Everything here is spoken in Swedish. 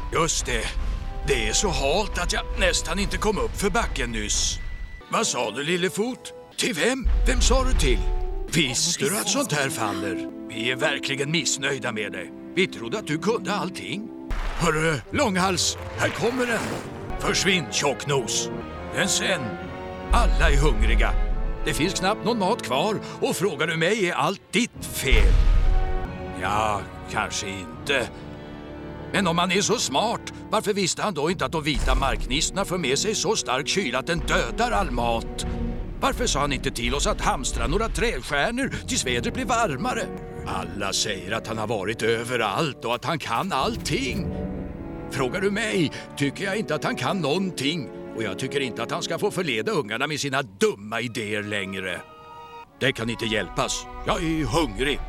Just det. Det är så halt att jag nästan inte kom upp för backen nyss. Vad sa du, Lillefot? Till vem? Vem sa du till? Visste du att sånt här faller? Vi är verkligen missnöjda med dig. Vi trodde att du kunde allting. Hörru, Långhals, här kommer den. Försvinn, tjocknos. Men sen, alla är hungriga. Det finns knappt någon mat kvar och frågar du mig är allt ditt fel. Ja, kanske inte. Men om han är så smart, varför visste han då inte att de vita marknistorna för med sig så stark kyla att den dödar all mat? Varför sa han inte till oss att hamstra några trästjärnor tills vädret blir varmare? Alla säger att han har varit överallt och att han kan allting. Frågar du mig tycker jag inte att han kan någonting. Och jag tycker inte att han ska få förleda ungarna med sina dumma idéer längre. Det kan inte hjälpas. Jag är hungrig.